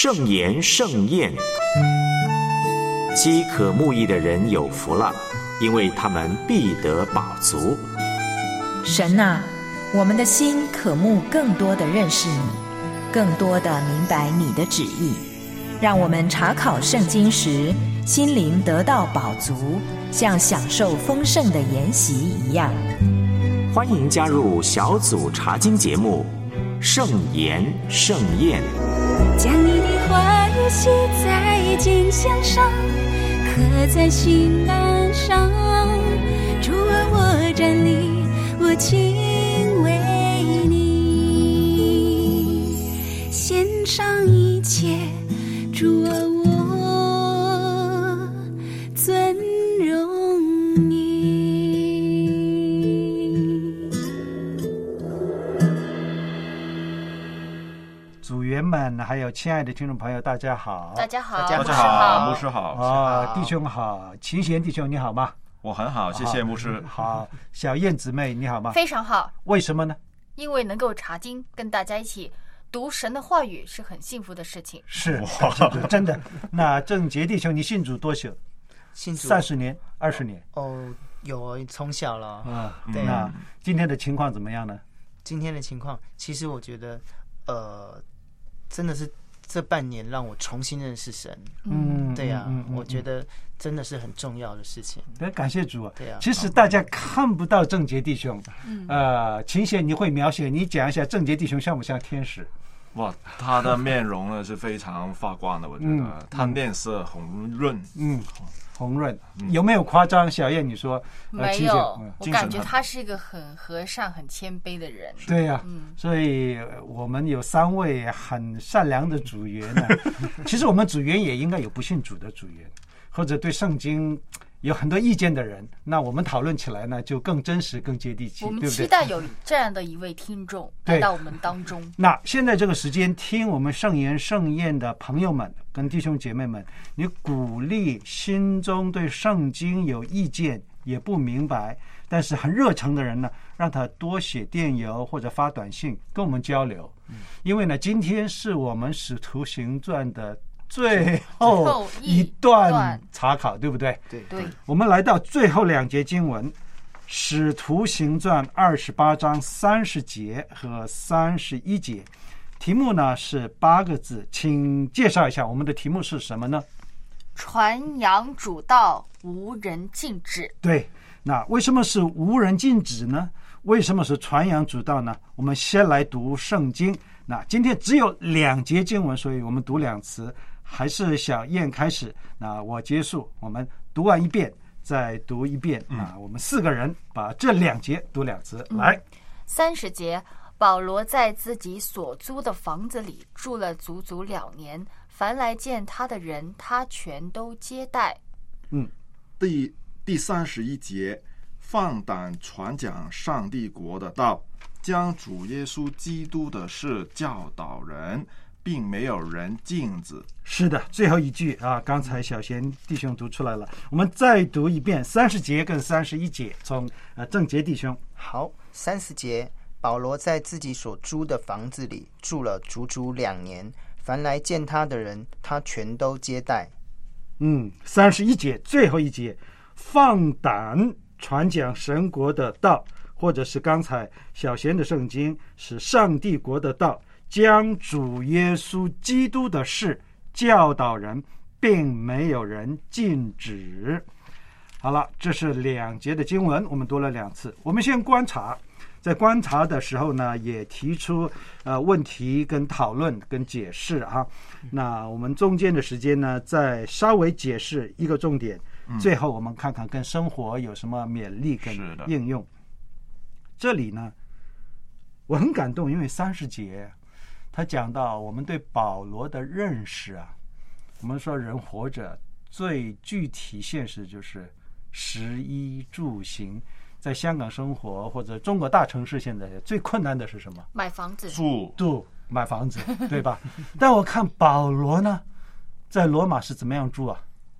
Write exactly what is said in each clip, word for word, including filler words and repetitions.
圣言盛宴，饥渴慕义的人有福了，因为他们必得饱足。 神啊，我们的心渴慕更多的认识你，更多的明白你的旨意，让我们查考圣经时心灵得到饱足，像享受丰盛的筵席一样。 欢迎加入小组查经节目圣言盛宴， 将你的话语写在经箱上，刻在心栏上。主啊，我站立，我敬畏你，献上一切。主啊，我尊荣你。 组员们还有亲爱的听众朋友，大家好。 大家好， 大家好，牧师好， 啊，弟兄好，秦贤弟兄你好吗？ 我很好，谢谢牧师。 好，小燕姊妹你好吗？ 非常好。 为什么呢？ 因为能够查经，跟大家一起读神的话语是很幸福的事情。 是，真的。那郑杰弟兄，你信主多久？ 信主三十年、二十年？ 哦，有从小了。 嗯， 对。 那今天的情况怎么样呢？ 今天的情况，其实我觉得，呃，真的是这半年让我重新认识神。 嗯， 对呀、啊嗯嗯嗯、 我觉得真的是很重要的事情。 对，感谢主啊。 对啊。 其实大家看不到郑杰弟兄，嗯、呃，秦贤你会描写，你讲一下郑杰弟兄像不像天使？ 哇，他的面容呢是非常发光的，我觉得、嗯、他面色红润， 嗯，红润，有没有夸张？小燕，你说没有、呃，我感觉他是一个很和善、很谦卑的人。 对呀、啊嗯，所以我们有三位很善良的组员呢。其实我们组员也应该有不信主的组员，或者对圣经有很多意见的人，那我们讨论起来呢，就更真实、更接地气， 我们对不对？ 期待有这样的一位听众来到我们当中。 那现在这个时间，听我们圣言盛宴的朋友们跟弟兄姐妹们，你鼓励心中对圣经有意见也不明白，但是很热诚的人呢，让他多写电邮或者发短信跟我们交流。嗯、因为呢，今天是我们使徒行传的最后一段查考，对不对？ 对对。 我们来到最后两节经文，《使徒行传》二十八章三十节和三十一节，题目呢是八个字，请介绍一下我们的题目是什么呢？ 传扬主道，无人禁止。 对，那为什么是无人禁止呢？为什么是传扬主道呢？我们先来读圣经。那今天只有两节经文，所以我们读两次。还是小燕开始，那我结束，我们读完一遍再读一遍、嗯、啊，我们四个人把这两节读两次、嗯、来。 三十节，保罗在自己所租的房子里住了足足两年，凡来见他的人，他全都接待。 嗯， 第第三十一节，放胆传讲上帝国的道，将主耶稣基督的事教导人，并没有人禁止。 是的，最后一句啊，刚才小贤弟兄读出来了，我们再读一遍三十节跟三十一节，从呃郑杰弟兄。 好，三十节，保罗在自己所租的房子里住了足足两年，凡来见他的人，他全都接待。 嗯，三十一节，最后一节，放胆传讲神国的道，或者是刚才小贤的圣经是上帝国的道，将主耶稣基督的事教导人，并没有人禁止。好了，这是两节的经文，我们读了两次。我们先观察，在观察的时候呢，也提出呃问题跟讨论跟解释啊。那我们中间的时间呢，再稍微解释一个重点，嗯、最后我们看看跟生活有什么勉励跟应用。这里呢，我很感动，因为三十节他讲到我们对保罗的认识啊，我们说人活着最具体现实就是食衣住行，在香港生活或者中国大城市，现在最困难的是什么？ 买房子， 住住买房子，对吧？但我看保罗呢，在罗马是怎么样住啊？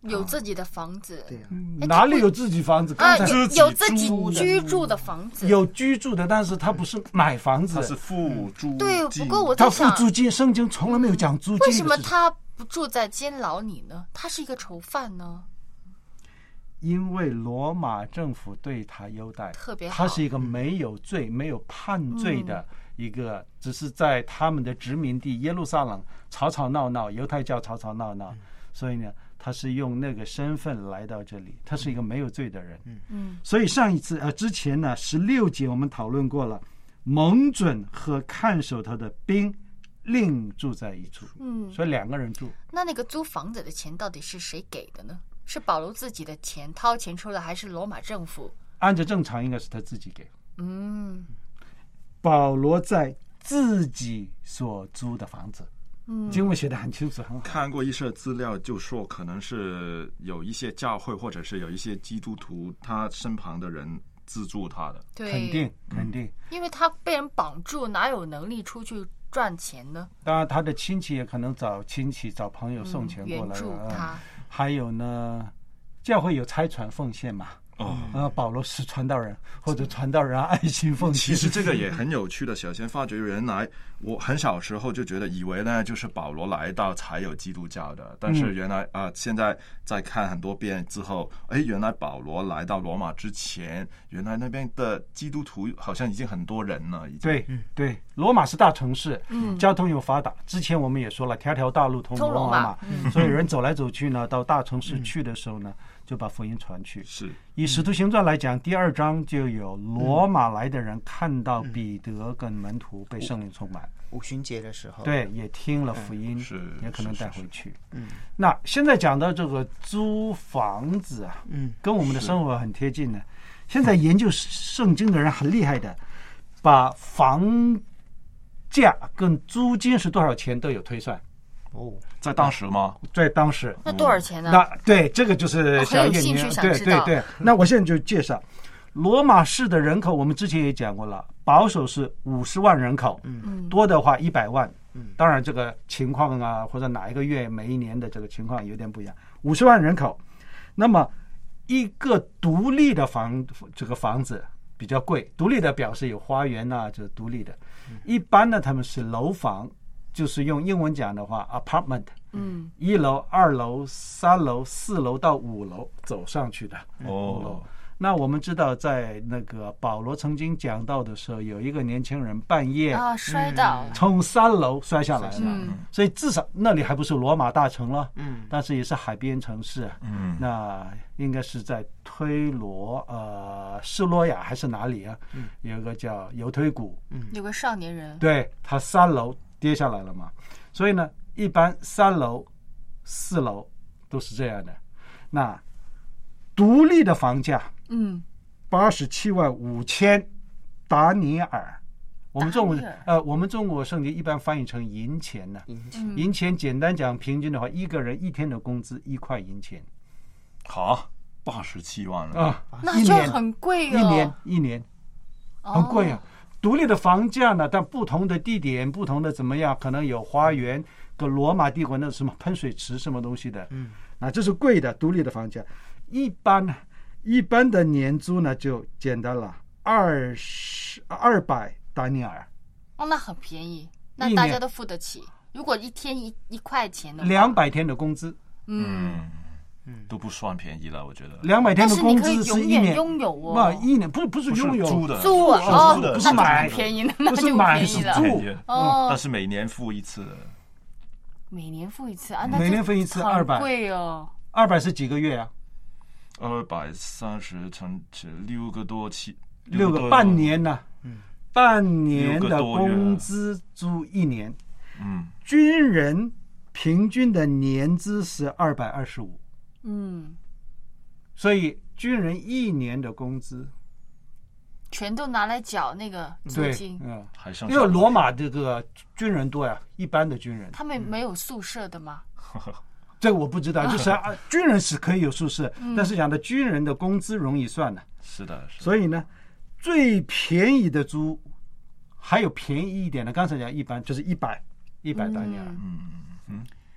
有自己的房子， 对呀、 哎哪里有自己房子？ 啊， 刚才有有自己租的居住的房子， 有居住的，但是他不是买房子， 他是付租对。 金不过我他付在想， 租金，圣经从来没有讲租金的为事。 什么他不住在监牢里呢？他是一个囚犯呢？ 因为罗马政府对他优待特别好他是一个没有罪、没有判罪的一个，只是在他们的殖民地耶路撒冷吵吵闹闹，犹太教吵吵闹闹，所以呢，他是用那个身份来到这里，他是一个没有罪的人。 嗯， 所以上一次呃之前呢，十六节我们讨论过了，蒙准和看守他的兵另住在一处， 嗯， 所以两个人住。 那那个租房子的钱到底是谁给的呢？是保罗自己的钱掏钱出来，还是罗马政府？ 按照正常应该是他自己给。 嗯， 保罗在自己所租的房子， 嗯， 经文写得很清楚，很好。 看过一些资料，就说可能是有一些教会或者是有一些基督徒，他身旁的人资助他的。 对， 肯定肯定。 因为他被人绑住，哪有能力出去赚钱呢？ 当然，他的亲戚也可能找亲戚、找朋友送钱过来援助了。 他。 还有呢，教会有差传奉献嘛？ 哦， 呃，保罗是传道人，或者传道人爱心奉献。 其实这个也很有趣的，首先发觉原来我很小时候就觉得以为呢就是保罗来到才有基督教的，但是原来啊、呃，现在在看很多遍之后，哎，原来保罗来到罗马之前，原来那边的基督徒好像已经很多人了，已经。 对对，罗马是大城市， 嗯， 交通又发达。之前我们也说了，条条大路通罗马嘛， 嗯， 所以人走来走去呢，到大城市去的时候呢，就把福音传去。 是以使徒行传来讲，第二章就有罗马来的人看到彼得跟门徒被圣灵充满， 五旬节的时候， 对，也听了福音， 是也可能带回去。 嗯， 那现在讲到这个租房子啊， 嗯， 跟我们的生活很贴近的。现在研究圣经的人很厉害的，把房价跟租金是多少钱都有推算。 哦， 在当时吗？ 在当时， 那多少钱呢？ 那对这个就是我小叶你很有兴趣想对知道对对。那我现在就介绍罗马市的人口，我们之前也讲过了，保守是五十万人口， 嗯， 多的话一百万。 嗯， 当然这个情况啊，或者哪一个月每一年的这个情况有点不一样。五十万人口，那么一个独立的房这个房子比较贵，独立的表示有花园啊，就是独立的。一般呢，他们是楼房。就是用英文讲的话 ，apartment， 嗯， 一楼、二楼、三楼、四楼到五楼走上去的。 哦， 那我们知道，在那个保罗曾经讲到的时候，有一个年轻人半夜啊摔倒， 从三楼摔下来了， 嗯， 所以至少那里还不是罗马大城了， 嗯， 但是也是海边城市， 嗯， 那应该是在推罗呃士罗亚还是哪里啊？ 嗯， 有一个叫犹推谷， 嗯， 有个少年人， 对他三楼跌下来了嘛，所以呢，一般三楼、四楼都是这样的。那独立的房价， 嗯， 八十七万五千达尼尔。我们中国呃，我们中国圣经一般翻译成银钱呢。 银钱， 银钱简单讲，平均的话，一个人一天的工资一块银钱。 好，八十七万了啊， 那就很贵哦， 一年一年，很贵啊。哦独立的房价呢，但不同的地点、不同的怎么样，可能有花园，跟罗马帝国那什么喷水池什么东西的， 嗯， 啊，这是贵的独立的房价。一般呢，一般的年租呢就简单了，二十二百达尼尔。 哦，那很便宜，那大家都付得起。如果一天一一块钱的话， 两百天的工资， 嗯。 嗯，都不算便宜了，我觉得。 两百天的工资是一年拥有哦， 不，一年不是不是拥有， 租的， 租啊， 不是买， 便宜， 不是买是租哦。 但是每年付一次， 每年付一次啊，那每年付一次二百， 贵哦。 二百是几个月啊？ 二百三十乘起六个多七， 六个半年呢？ 嗯， 半年的工资租一年， 嗯， 军人平均的年资是二百二十五。 嗯， 所以军人一年的工资全都拿来缴那个租金， 嗯， 还剩因为罗马这个军人多呀，一般的军人， 他们没有宿舍的吗？ 这个我不知道，就是啊，军人是可以有宿舍， 嗯、 但是讲的军人的工资容易算的， 是的，是的。 所以呢，最便宜的租还有便宜一点的，刚才讲一般就是一百一百达尼尔， 嗯嗯。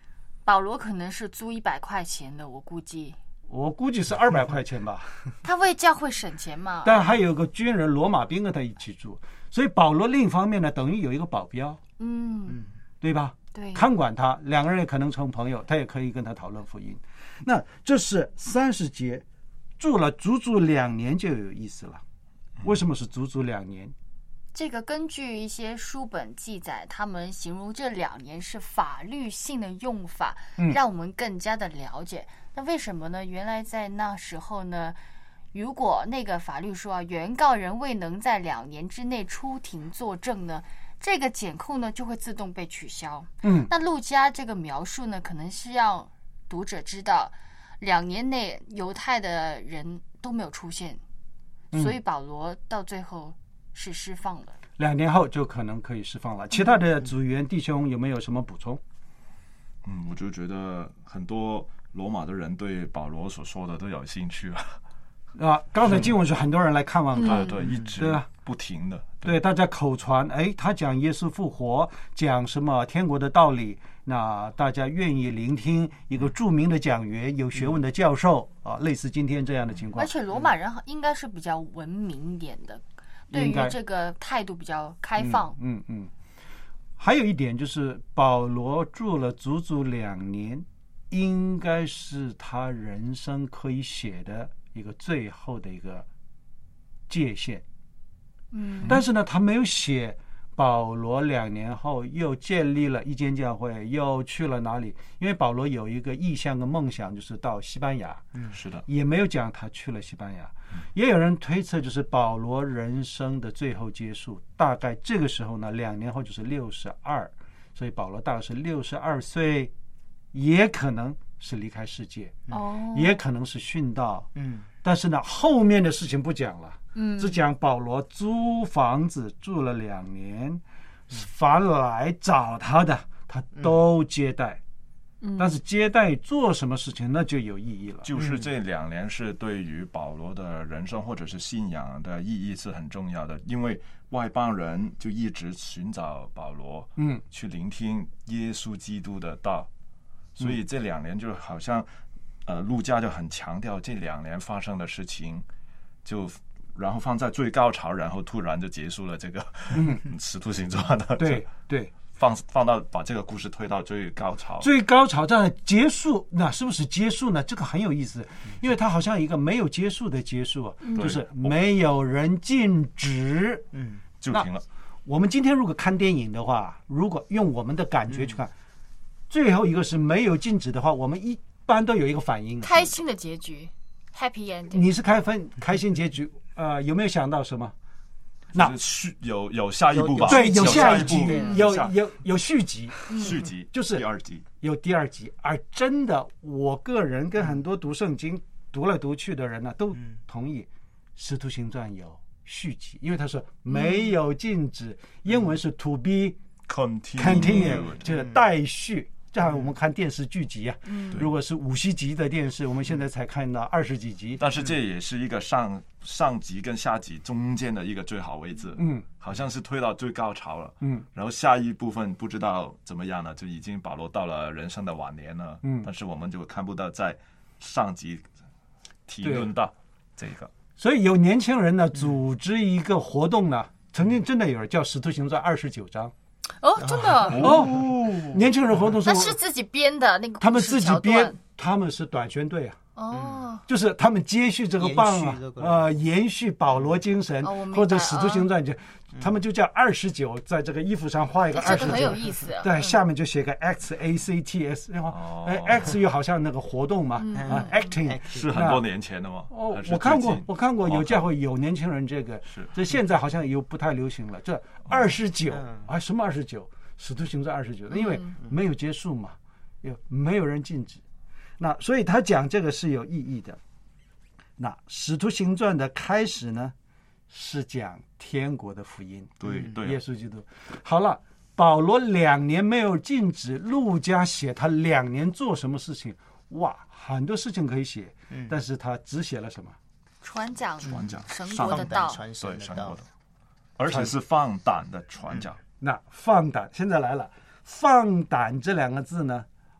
保罗可能是租一百块钱的，我估计。 我估计是二百块钱吧。 他为教会省钱嘛。 但还有个军人罗马兵跟他一起住，所以保罗另一方面呢，等于有一个保镖， 嗯， 对吧？ 对， 看管他，两个人也可能成朋友，他也可以跟他讨论福音。那这是三十节，住了足足两年就有意思了。为什么是足足两年？ 这个根据一些书本记载，他们形容这两年是法律性的用法， 嗯、 让我们更加的了解。那为什么呢？原来在那时候呢，如果那个法律说啊，原告人未能在两年之内出庭作证呢，这个检控呢就会自动被取消。 嗯， 那路加这个描述呢，可能是让读者知道，两年内犹太的人都没有出现， 嗯、 所以保罗到最后是释放了。 两年后就可能可以释放了。其他的组员弟兄有没有什么补充？ 嗯，我就觉得很多罗马的人对保罗所说的都有兴趣啊。 啊，刚才经文是很多人来看望他， 对对，一直不停的， 对, 对大家口传，哎，他讲耶稣复活，讲什么天国的道理，那大家愿意聆听一个著名的讲员、有学问的教授啊，类似今天这样的情况。 而且罗马人应该是比较文明一点的，对于这个态度比较开放。 嗯 嗯, 嗯，还有一点就是保罗住了足足两年，应该是他人生可以写的一个最后的一个界限。 嗯， 但是呢，他没有写保罗两年后又建立了一间教会，又去了哪里？因为保罗有一个意向跟梦想，就是到西班牙。 嗯，是的， 也没有讲他去了西班牙。也有人推测，就是保罗人生的最后结束，大概这个时候呢，两年后就是六十二，所以保罗大概是六十二岁，也可能是离开世界， 哦， 也可能是殉道。 嗯， 但是呢，后面的事情不讲了。 嗯， 只讲保罗租房子住了两年，凡来找他的，他都接待。 嗯， 但是接待做什么事情，那就有意义了。 就是这两年是对于保罗的人生或者是信仰的意义是很重要的，因为外邦人就一直寻找保罗， 嗯， 去聆听耶稣基督的道，所以这两年就好像，呃，路加就很强调这两年发生的事情，就然后放在最高潮，然后突然就结束了这个嗯使徒行传的， 对对。 放放到把这个故事推到最高潮， 最高潮这样结束，那是不是结束呢？这个很有意思，因为它好像一个没有结束的结束， 嗯、 就是没有人禁止， 嗯， 就停了。 我们今天如果看电影的话，如果用我们的感觉去看，嗯、最后一个是没有禁止的话，我们一般都有一个反应， 开心的结局 ，Happy Ending。 你是开分开心结局，呃，有没有想到什么？那续有有下一步吧？ 对，有下一集，有有有续集， 续集就是第二集， 有第二集。而真的，我个人跟很多读圣经读来读去的人呢，都同意《使徒行传》有续集，因为他说没有禁止，英文是 to be continue， 就是待续。就好像我们看电视剧集啊， 嗯， 如果是五十集的电视，我们现在才看到二十几集， 但是这也是一个上上集跟下集中间的一个最好位置， 嗯， 好像是推到最高潮了， 嗯， 然后下一部分不知道怎么样了，就已经保罗到了人生的晚年了， 嗯， 但是我们就看不到在上集提论到这个， 所以有年轻人呢组织一个活动呢，曾经真的有人叫《使徒行传》二十九章。 哦，真的哦，年轻人活动那是自己编的那个， 他们自己编，他们是短宣队啊。 哦， 就是他们接续这个棒啊，呃，延续保罗精神， 哦、 或者使徒行传就，他们就叫二十九，在这个衣服上画一个二十九， 这个很有意思、啊。 对，下面就写个 X A C T S， 然后哎 X 又好像那个活动嘛， 嗯、 啊 ，acting 是很多年前的吗？ 哦，我看过，我看过有教会有年轻人这个， 是， 这现在好像又不太流行了。这二十九啊，什么二十九？使徒行传二十九，因为没有结束嘛，有没有人禁止？那所以他讲这个是有意义的。那使徒行传的开始呢，是讲天国的福音， 对对， 耶稣基督。好了，保罗两年没有禁止，路加写他两年做什么事情？哇，很多事情可以写， 嗯、 但是他只写了什么？ 传讲， 传讲神国的道， 传神的道， 而且是放胆的传讲。 那放胆，现在来了，放胆这两个字呢，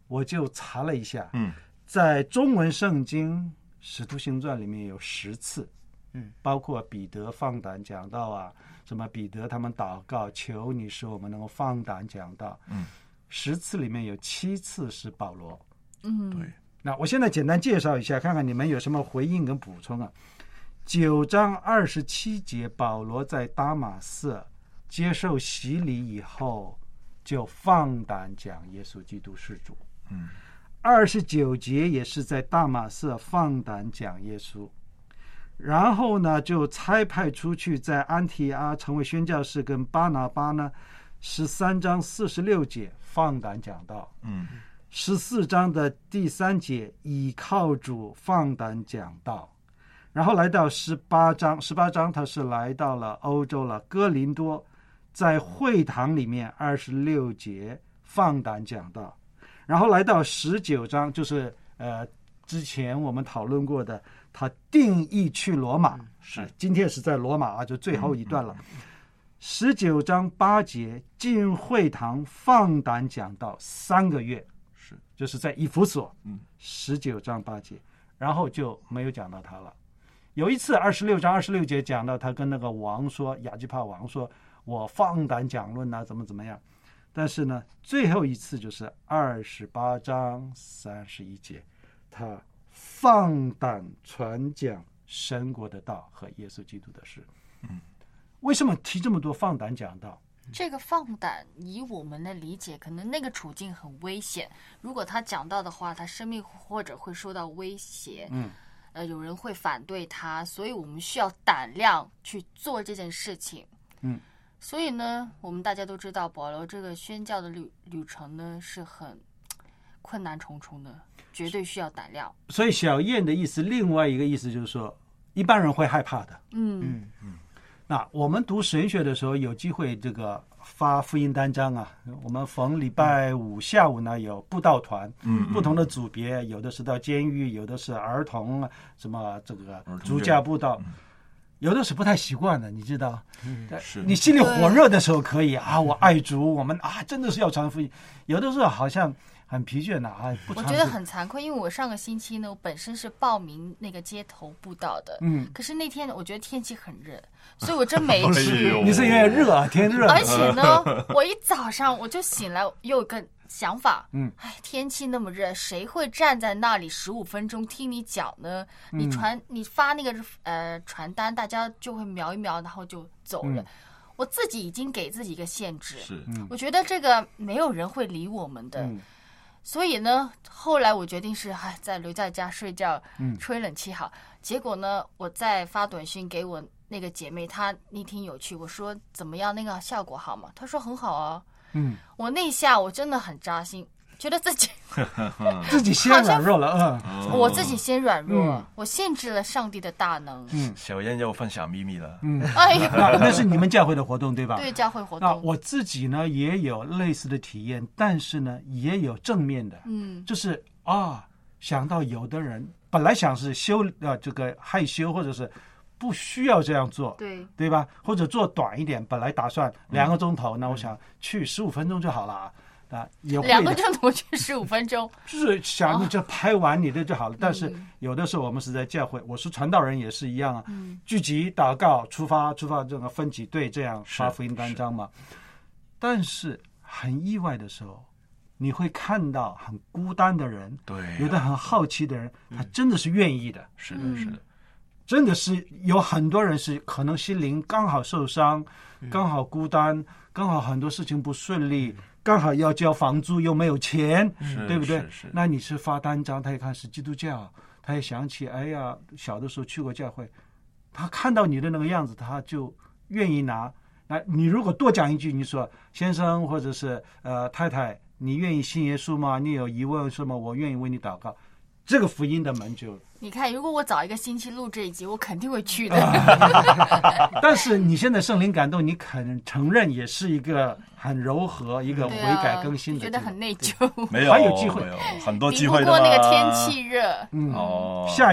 我就查了一下， 嗯， 在中文圣经《使徒行传》里面有十次， 嗯， 包括彼得放胆讲道啊，什么彼得他们祷告，求你使我们能够放胆讲道， 嗯， 十次里面有七次是保罗。 嗯， 对， 那我现在简单介绍一下，看看你们有什么回应跟补充啊。九章二十七节，保罗在大马色接受洗礼以后，就放胆讲耶稣基督是主。 嗯， 二十九节也是在大马色放胆讲耶稣，然后呢就差派出去在安提阿成为宣教士，跟巴拿巴呢，十三章四十六节放胆讲道。 嗯， 十四章的第三节倚靠主放胆讲道，然后来到十八章，十八章他是来到了欧洲了，哥林多，在会堂里面二十六节放胆讲道，然后来到十九章，就是呃之前我们讨论过的，他定义去罗马， 是今天是在罗马啊，就最后一段了。十九章八节进会堂放胆讲道三个月， 是就是在以弗所， 嗯， 十九章八节，然后就没有讲到他了。有一次二十六章二十六节讲到他跟那个王说，亚基帕王说，我放胆讲论啊，怎么怎么样。但是呢，最后一次就是二十八章三十一节，他放胆传讲神国的道和耶稣基督的事。 嗯， 为什么提这么多放胆讲道？ 这个放胆，以我们的理解，可能那个处境很危险。如果他讲到的话，他生命或者会受到威胁。 嗯， 呃，有人会反对他，所以我们需要胆量去做这件事情。 嗯， 所以呢，我们大家都知道，保罗这个宣教的旅旅程呢是很困难重重的，绝对需要胆量。 所以小燕的意思，另外一个意思就是说，一般人会害怕的。 嗯嗯嗯， 那我们读神学的时候，有机会这个发福音单张啊。我们逢礼拜五下午呢有布道团， 嗯， 不同的组别，有的是到监狱，有的是儿童，什么这个儿童逐家布道， 嗯有的是不太习惯的，你知道。 嗯是你心里火热的时候可以啊，我爱主，我们啊真的是要传福音。有的时候好像很疲倦的啊，不传。 我觉得很惭愧，因为我上个星期呢，我本身是报名那个街头布道的， 嗯， 可是那天我觉得天气很热，所以我真没去。 哎呦你是因为热啊，天热。 而且呢，我一早上我就醒来，又有个想法， 嗯， 哎，天气那么热，谁会站在那里十五分钟听你讲呢？你传你发那个呃传单，大家就会瞄一瞄，然后就走了。 嗯我自己已经给自己一个限制， 是， 我觉得这个没有人会理我们的。 嗯所以呢，后来我决定是哎，再留在家睡觉， 嗯吹冷气好。结果呢，我再发短信给我那个姐妹，她那天有去，我说怎么样，那个效果好吗？她说很好啊。 嗯， 我那一下我真的很扎心，觉得自己自己先软弱了，嗯我自己先软弱， 嗯我限制了上帝的大能。 嗯小燕要分享秘密了。 嗯， 哎呀， 那那是你们教会的活动对吧？ 对教会活动， 那我自己呢也有类似的体验，但是呢也有正面的， 嗯就是啊，想到有的人本来想是羞呃这个害羞，或者是不需要这样做， 对对吧？或者做短一点，本来打算两个钟头，那、我想去十五分钟就好了啊，也会的两个钟头去十五分钟， 就是想你就拍完你的就好了。但是嗯有的时候我们是在教会，我是传道人也是一样啊， 嗯聚集祷告，出发出发这个分几队这样发福音单张嘛。但是很意外的时候，你会看到很孤单的人， 对啊有的很好奇的人，他真的是愿意的。 是的， 嗯是的， 真的是有很多人是可能心灵刚好受伤， 嗯刚好孤单，刚好很多事情不顺利，刚好要交房租又没有钱， 是对不对是是？ 那你是发单张，他一看是基督教，他也想起，哎呀，小的时候去过教会，他看到你的那个样子，他就愿意拿。那你如果多讲一句，你说先生或者是呃太太，你愿意信耶稣吗？你有疑问是吗？我愿意为你祷告。这个福音的门就， 你看，如果我早一个星期录这一集，我肯定会去的。 但是你现在圣灵感动，你肯承认也是一个很柔和、一个悔对啊， 改更新的觉这个， 得很内疚， 没有还有机会没有很多比不机会的嘛过那个天气热。 嗯， 哦， 下一次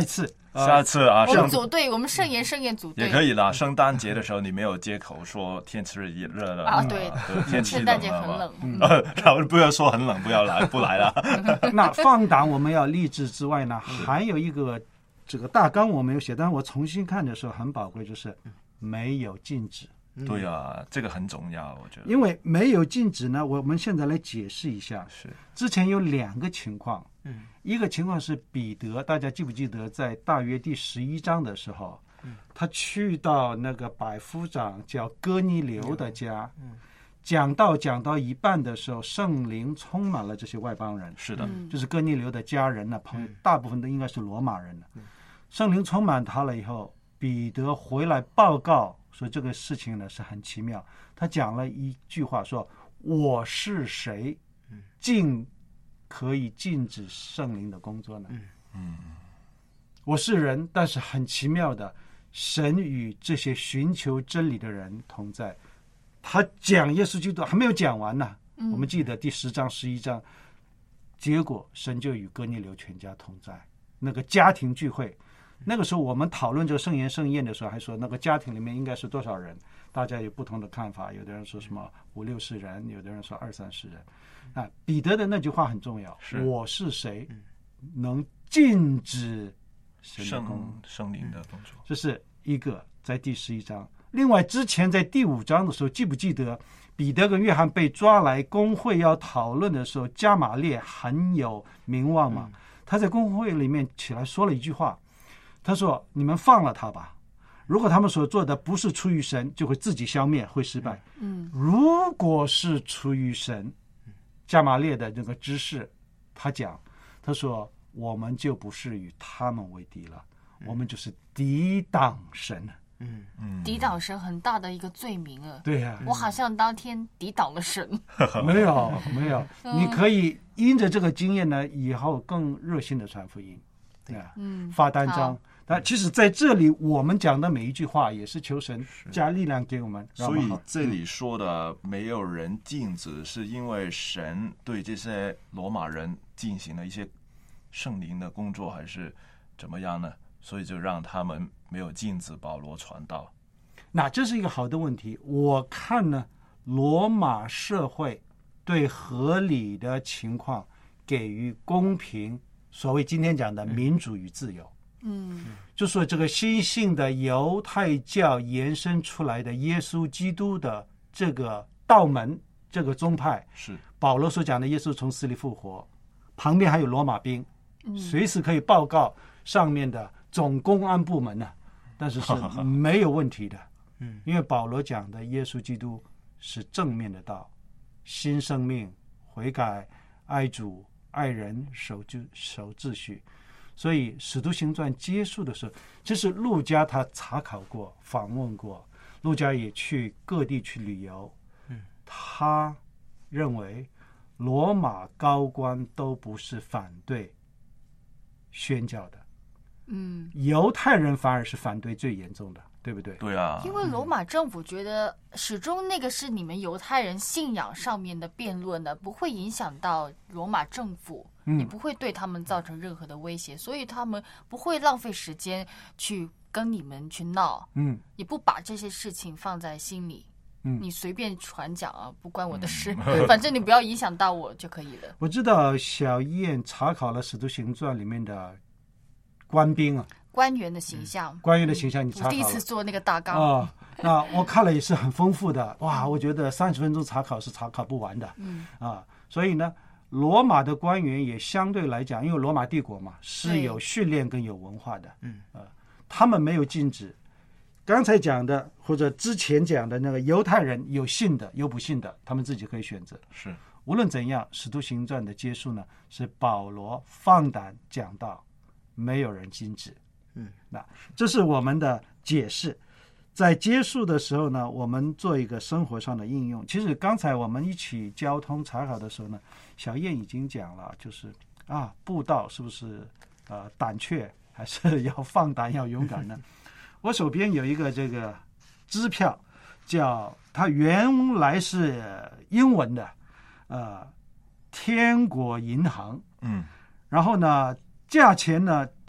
下次啊， 我们圣组队，我们圣言圣言组队也可以啦。圣诞节的时候，你没有借口说天气热了啊，对， 天气圣诞节冷了很冷， 嘛，然后不要说很冷，不要来，不来了。 那放胆我们要励志之外呢，还有一个这个大纲我没有写，但是我重新看的时候很宝贵，就是没有禁止。 对啊，这个很重要，我觉得。 因为没有禁止呢，我们现在来解释一下。 是之前有两个情况， 嗯， 一个情况是彼得，大家记不记得在大约第十一章的时候，嗯，他去到那个百夫长叫哥尼流的家，嗯，讲道讲到一半的时候，圣灵充满了这些外邦人， 是的， 就是哥尼流的家人呢，朋友，大部分都应该是罗马人了。圣灵充满他了以后，彼得回来报告说这个事情呢是很奇妙。他讲了一句话说：“我是谁，竟可以禁止圣灵的工作呢？” 嗯， 我是人，但是很奇妙的，神与这些寻求真理的人同在。他讲耶稣基督还没有讲完呢，我们记得第十章、十一章，结果神就与哥尼流全家同在。那个家庭聚会，那个时候我们讨论这个圣言圣宴的时候，还说那个家庭里面应该是多少人，大家有不同的看法。有的人说什么五六十人，有的人说二三十人。啊，彼得的那句话很重要： 是我是谁，能禁止神的工圣圣灵的工作？ 这是一个在第十一章。另外，之前在第五章的时候，记不记得彼得跟约翰被抓来公会要讨论的时候，加玛列很有名望嘛？他在公会里面起来说了一句话，他说：“你们放了他吧，如果他们所做的不是出于神，就会自己消灭，会失败。 嗯， 如果是出于神，加玛列的这个知识，他讲，他说我们就不是与他们为敌了，我们就是抵挡神。” 嗯嗯， 抵挡神很大的一个罪名啊！ 对呀、 我好像当天抵挡了神。 没有没有，你可以因着这个经验呢，以后更热心的传福音，对啊， 嗯， 发单张。但其实在这里，我们讲的每一句话也是求神加力量给我们。 所以这里说的没有人禁止，是因为神对这些罗马人进行了一些圣灵的工作，还是怎么样呢？所以就让他们没有禁止保罗传道。 那这是一个好的问题。我看呢，罗马社会对合理的情况给予公平，所谓今天讲的民主与自由。 嗯， 就说这个新兴的犹太教延伸出来的耶稣基督的这个道门，这个宗派， 是保罗所讲的耶稣从死里复活，旁边还有罗马兵，随时可以报告上面的总公安部门呢、啊，但是是没有问题的。嗯，因为保罗讲的耶稣基督是正面的道，新生命、悔改、爱主、爱人、守秩守秩序。所以《使徒行传》结束的时候，其实路加他查考过、访问过，路加也去各地去旅游。嗯，他认为罗马高官都不是反对宣教的。 嗯， 犹太人反而是反对最严重的，对不对？ 对啊， 因为罗马政府觉得始终那个是你们犹太人信仰上面的辩论的，不会影响到罗马政府， 嗯也不会对他们造成任何的威胁，所以他们不会浪费时间去跟你们去闹， 嗯， 也不把这些事情放在心里。 嗯你随便传讲啊，不关我的事，反正你不要影响到我就可以了。 我知道小燕查考了《使徒行传》里面的官兵啊， 官员的形象， 官员的形象你查考了。 我第一次做那个大纲啊、那我看了也是很丰富的，哇，我觉得三十分钟查考是查考不完的， 嗯啊，所以呢，罗马的官员也相对来讲，因为罗马帝国嘛，是有训练跟有文化的， 嗯啊，他们没有禁止。刚才讲的或者之前讲的那个犹太人有信的有不信的，他们自己可以选择。 是无论怎样，《使徒行传》的结束呢，是保罗放胆讲道，没有人禁止。 嗯， 那这是我们的解释。在结束的时候呢，我们做一个生活上的应用。其实刚才我们一起交通查考的时候呢，小燕已经讲了，就是啊，布道是不是呃胆怯，还是要放胆要勇敢呢？我手边有一个这个支票，叫它原来是英文的，呃，天国银行。 嗯， 然后呢，价钱呢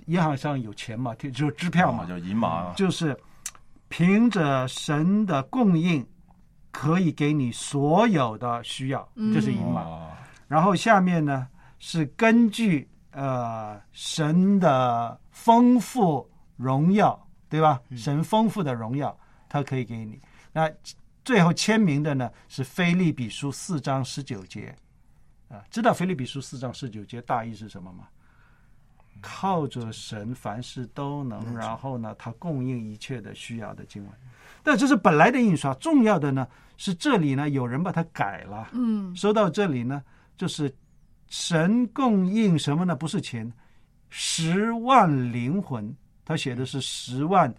银行上有钱嘛，就是支票嘛， 叫银码， 就是凭着神的供应，可以给你所有的需要，这是银码。 哦、 然后下面呢是根据呃神的丰富荣耀，对吧？神丰富的荣耀，他可以给你。那最后签名的呢是腓立比书四章十九节，啊，知道腓立比书四章十九节大意是什么吗？靠着神凡事都能，然后呢他供应一切的需要的经文。但这是本来的印刷，重要的呢是这里呢有人把它改了， 嗯， 说到这里呢就是神供应什么呢？不是钱，十万灵魂，他写的是十万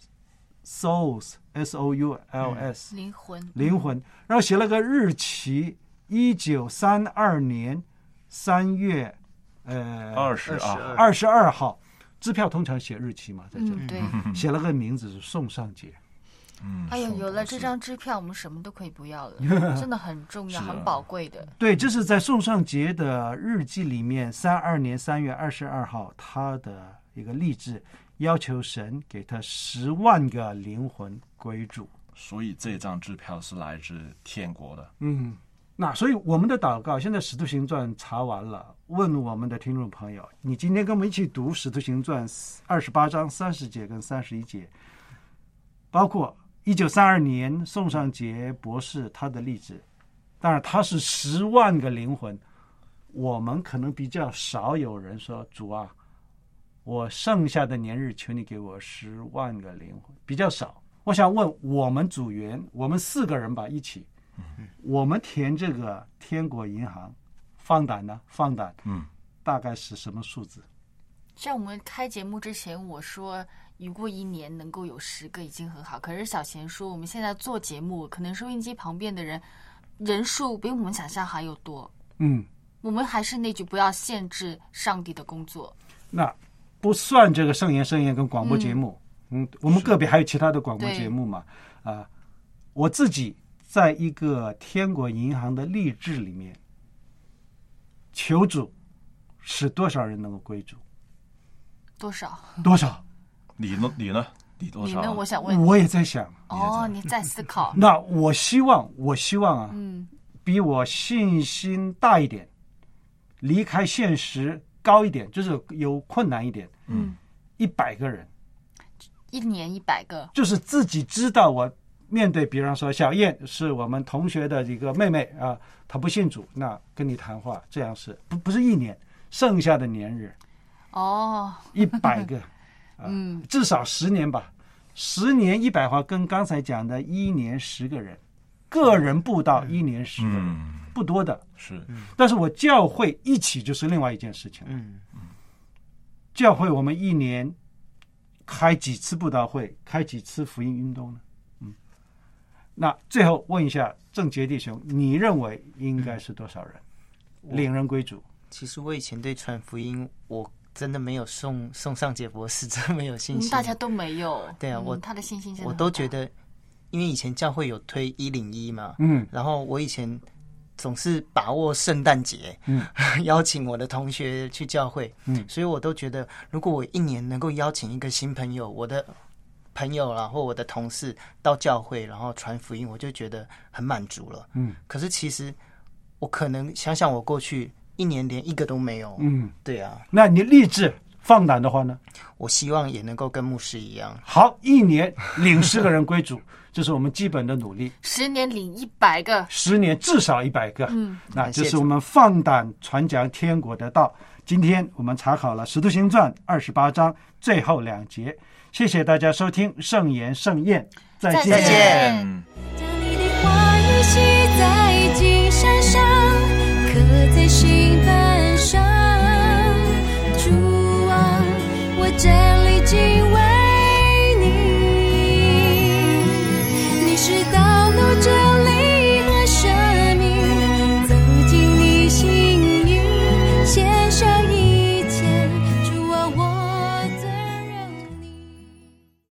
souls S O U L S 灵魂灵魂，然后写了个日期一九三二年三月呃二十二二十二号，支票通常写日期嘛，在这里、 嗯、对， 写了个名字是宋尚节。 嗯， 哎呦，有了这张支票，我们什么都可以不要了，真的很重要，很宝贵的。 对，这是在宋尚节的日记里面，三二年三月二十二号，他的一个励志，要求神给他十万个灵魂归主。 所以这张支票是来自天国的。 嗯，那所以我们的祷告，现在《使徒行传》查完了，问我们的听众朋友，你今天跟我们一起读《使徒行传》二十八章三十节跟三十一节，包括一九三二年宋尚节博士他的例子，当然他是十万个灵魂，我们可能比较少有人说主啊，我剩下的年日求你给我十万个灵魂，比较少。我想问我们组员，我们四个人吧一起，我们填这个天国银行放胆呢？放胆， 嗯， 大概是什么数字？ 像我们开节目之前我说如果一年能够有十个已经很好，可是小贤说我们现在做节目，可能收音机旁边的人人数比我们想象还有多。 嗯， 我们还是那句，不要限制上帝的工作。 那不算这个圣言、圣言跟广播节目，嗯，嗯我们个别还有其他的广播节目嘛？啊、呃，我自己在一个天国银行的励志里面，求主使多少人能够归主？ 多少？ 多少？ 你呢？你呢？你多少？ 你呢？我想问。 我也在想。 哦，你在思考。 那我希望，我希望啊， 嗯， 比我信心大一点，离开现实高一点，就是有困难一点。 嗯， 一百个人， 一年一百个， 就是自己知道我面对，比方说小燕是我们同学的一个妹妹啊，她不信主，那跟你谈话，这样是不不是一年，剩下的年日。 哦， 一百个， 啊、嗯， 至少十年吧，十年一百话，跟刚才讲的一年十个人，个人布道一年十个人， 嗯、 不多的， 是。 但是我教会一起就是另外一件事情。 嗯嗯， 教会我们一年开几次布道会，开几次福音运动呢？嗯，那最后问一下郑杰弟兄，你认为应该是多少人、嗯、领人归主？ 其实我以前对传福音，我真的没有宋宋尚杰博士这么有信心、 嗯，大家都没有。 对啊，我、 嗯、他的信心真的我都觉得，因为以前教会有推一零一嘛， 嗯， 然后我以前总是把握圣诞节， 嗯， 邀请我的同学去教会， 嗯， 所以我都觉得，如果我一年能够邀请一个新朋友，我的朋友啦或我的同事到教会，然后传福音，我就觉得很满足了。 嗯， 可是其实我可能想想，我过去一年连一个都没有。 嗯， 对啊。 那你立志放胆的话呢？ 我希望也能够跟牧师一样， 好，一年领十个人归主，这是我们基本的努力。 十年领一百个， 十年至少一百个。 嗯， 那这是我们放胆传讲天国的道。今天我们查考了《使徒行传》二十八章最后两节。谢谢大家收听圣言盛宴，再见。 再见。 将你的话语写在金山上，刻在心版。